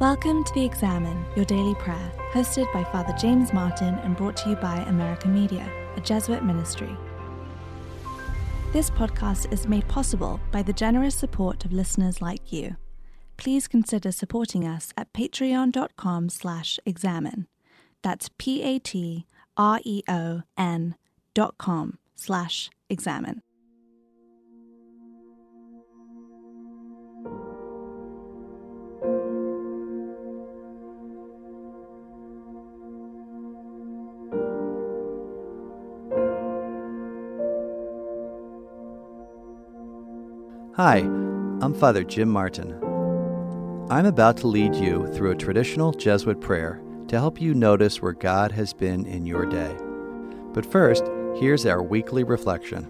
Welcome to The Examine, your daily prayer, hosted by Father James Martin and brought to you by American Media, a Jesuit ministry. This podcast is made possible by the generous support of listeners like you. Please consider supporting us at patreon.com/examine. That's patreon.com/examine. Hi, I'm Father Jim Martin. I'm about to lead you through a traditional Jesuit prayer to help you notice where God has been in your day. But first, here's our weekly reflection.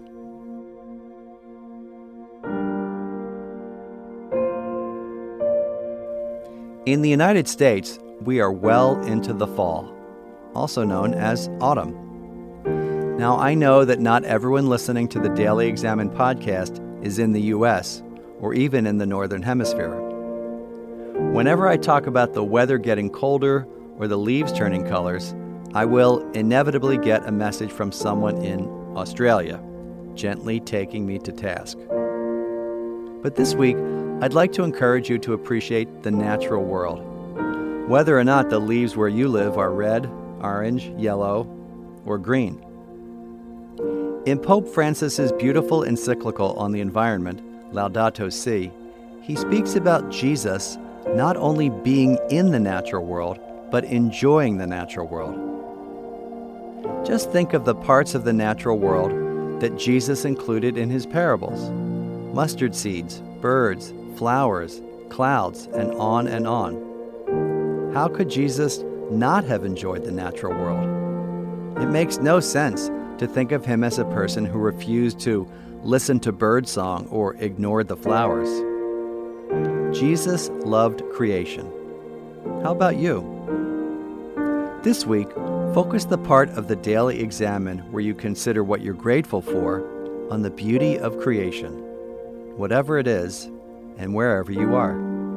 In the United States, we are well into the fall, also known as autumn. Now, I know that not everyone listening to the Daily Examine podcast is in the U.S. or even in the Northern Hemisphere. Whenever I talk about the weather getting colder or the leaves turning colors, I will inevitably get a message from someone in Australia, gently taking me to task. But this week, I'd like to encourage you to appreciate the natural world. Whether or not the leaves where you live are red, orange, yellow, or green. In Pope Francis's beautiful encyclical on the environment, Laudato Si', he speaks about Jesus not only being in the natural world, but enjoying the natural world. Just think of the parts of the natural world that Jesus included in his parables: mustard seeds, birds, flowers, clouds, and on and on. How could Jesus not have enjoyed the natural world? It makes no sense to think of him as a person who refused to listen to birdsong or ignored the flowers. Jesus loved creation. How about you? This week, focus the part of the Daily Examine where you consider what you're grateful for on the beauty of creation, whatever it is and wherever you are.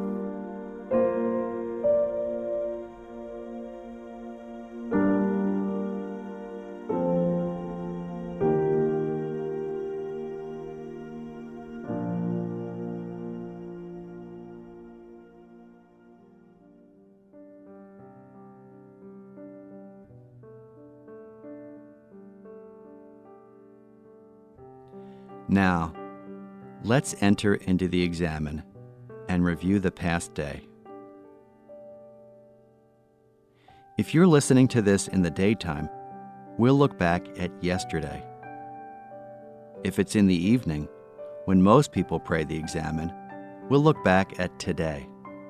Now, let's enter into the Examine and review the past day. If you're listening to this in the daytime, we'll look back at yesterday. If it's in the evening, when most people pray the Examine, we'll look back at today.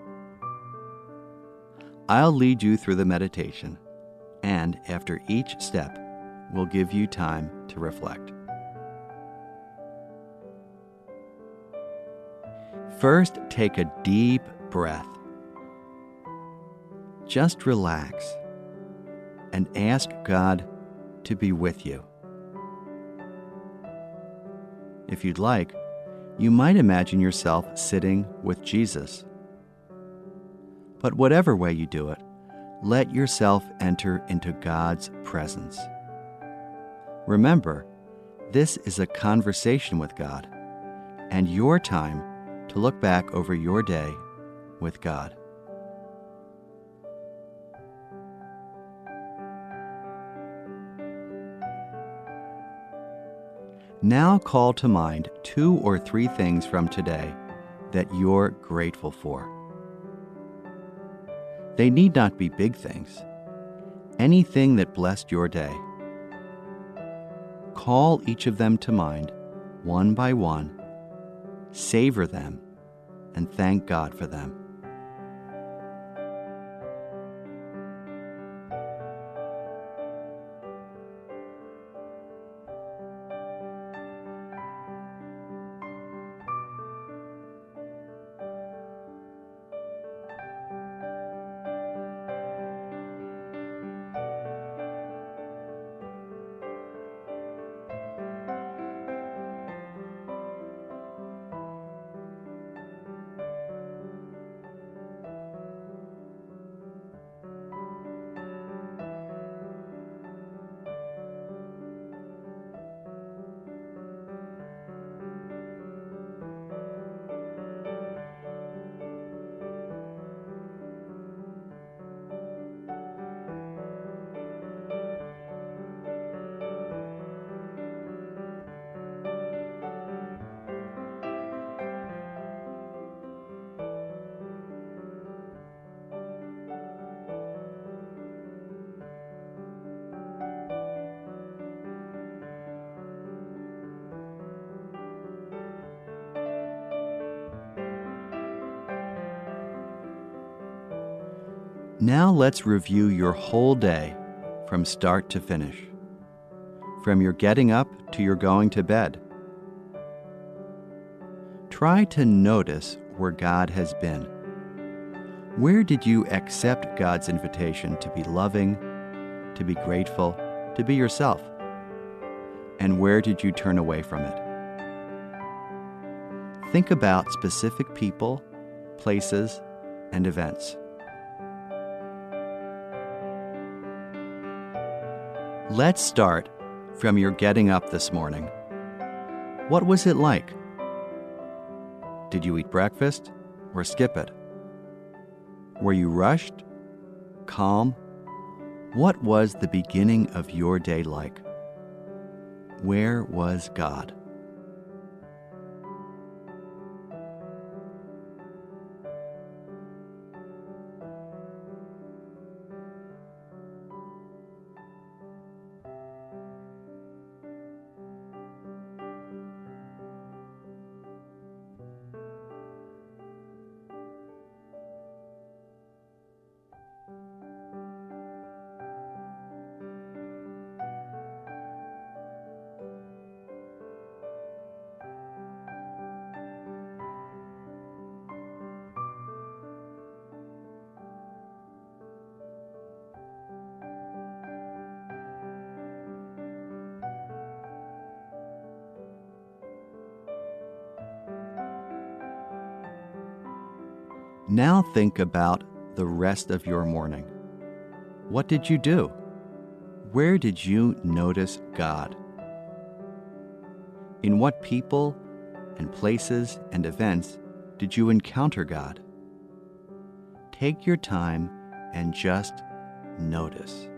I'll lead you through the meditation, and after each step, we'll give you time to reflect. First, take a deep breath. Just relax and ask God to be with you. If you'd like, you might imagine yourself sitting with Jesus. But whatever way you do it, let yourself enter into God's presence. Remember, this is a conversation with God, and your time to look back over your day with God. Now call to mind 2 or 3 things from today that you're grateful for. They need not be big things. Anything that blessed your day. Call each of them to mind, one by one, savor them, and thank God for them. Now let's review your whole day from start to finish, from your getting up to your going to bed. Try to notice where God has been. Where did you accept God's invitation to be loving, to be grateful, to be yourself? And where did you turn away from it? Think about specific people, places, and events. Let's start from your getting up this morning. What was it like? Did you eat breakfast or skip it? Were you rushed? Calm? What was the beginning of your day like? Where was God? Now think about the rest of your morning. What did you do? Where did you notice God? In what people and places and events did you encounter God? Take your time and just notice.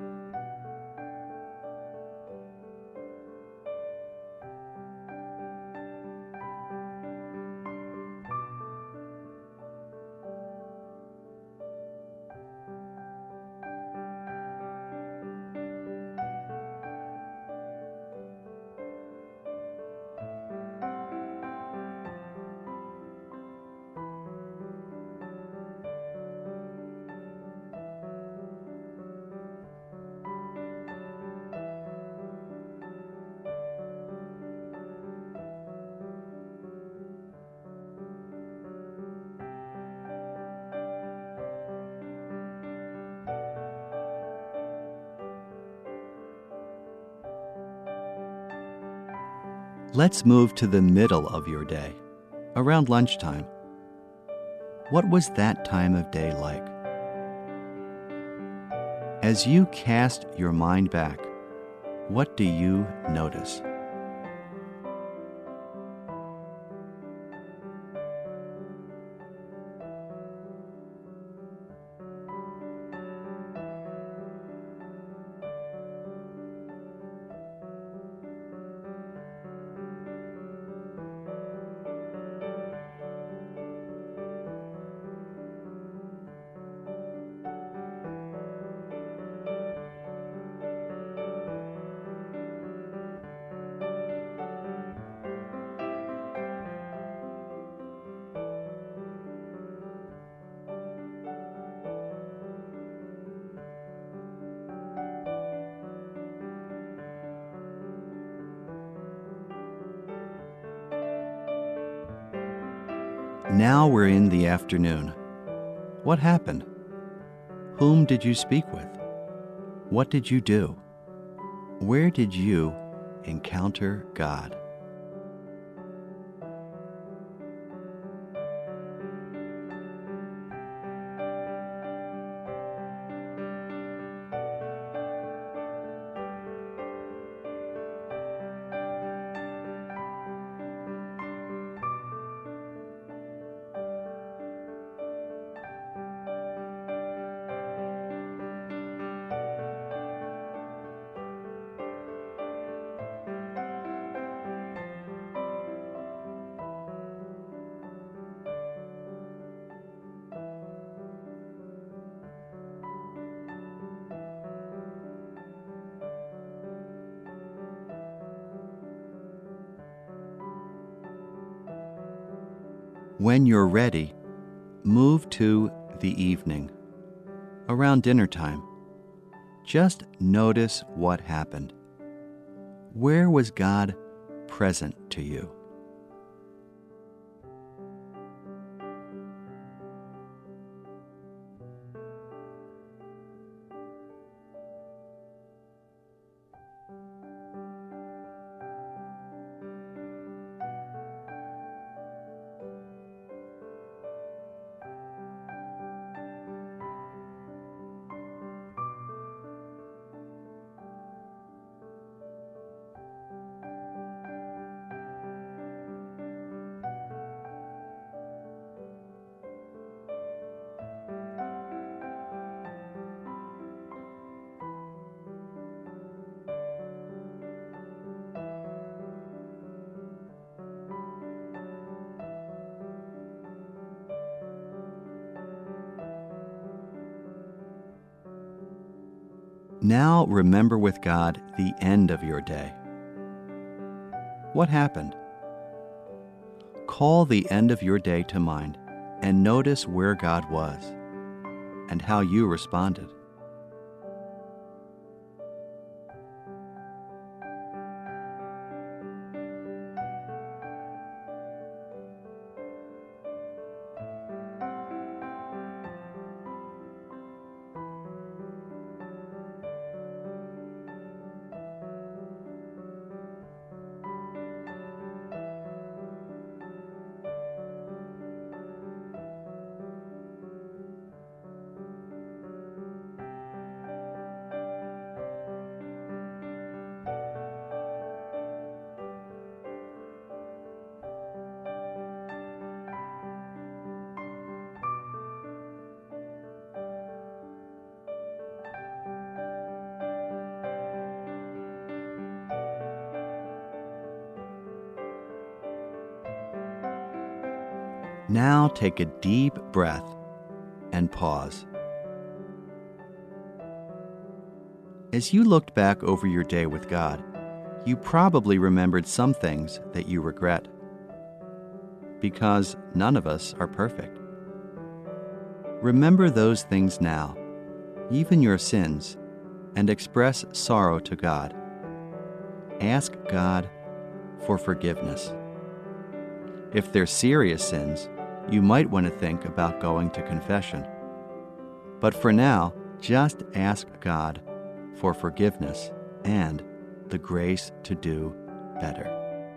Let's move to the middle of your day, around lunchtime. What was that time of day like? As you cast your mind back, what do you notice? Now we're in the afternoon. What happened? Whom did you speak with? What did you do? Where did you encounter God? When you're ready, move to the evening. around dinner time. Just notice what happened. Where was God present to you? Now remember with God the end of your day. What happened? Call the end of your day to mind and notice where God was and how you responded. Now take a deep breath and pause. As you looked back over your day with God, you probably remembered some things that you regret, because none of us are perfect. Remember those things now, even your sins, and express sorrow to God. Ask God for forgiveness. If they're serious sins, you might want to think about going to confession. But for now, just ask God for forgiveness and the grace to do better.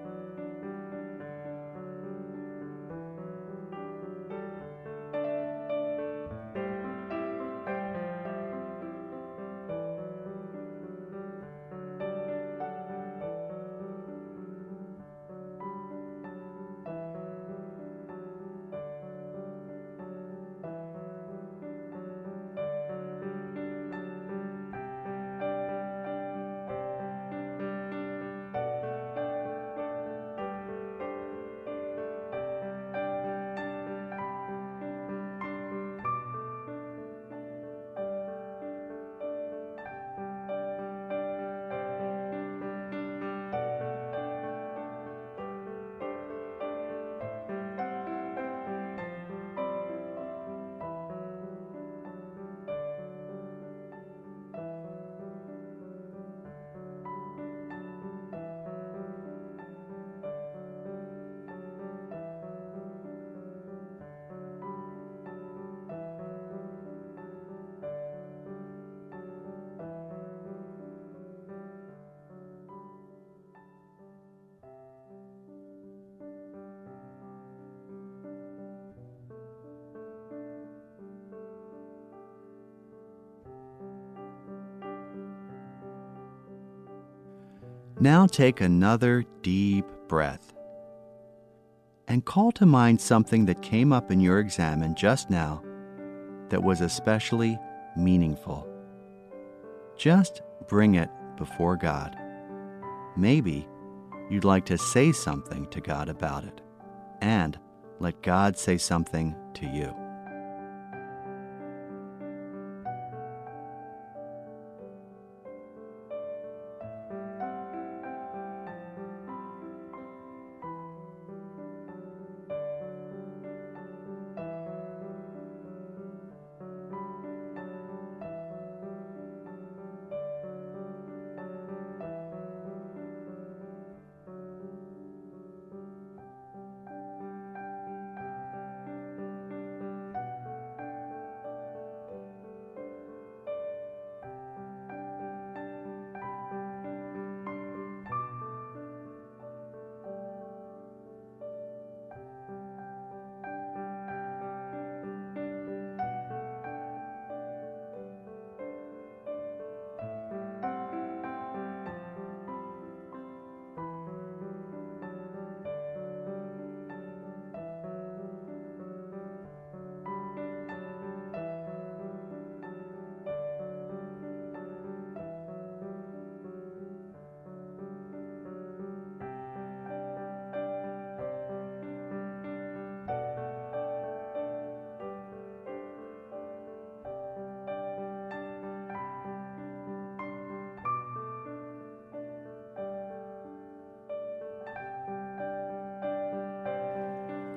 Now take another deep breath and call to mind something that came up in your examen just now that was especially meaningful. Just bring it before God. Maybe you'd like to say something to God about it, and let God say something to you.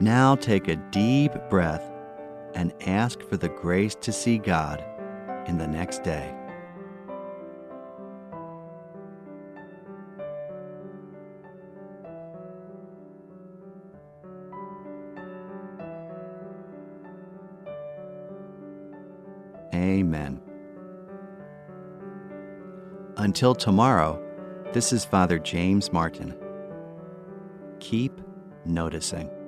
Now take a deep breath and ask for the grace to see God in the next day. Amen. Until tomorrow, this is Father James Martin. Keep noticing.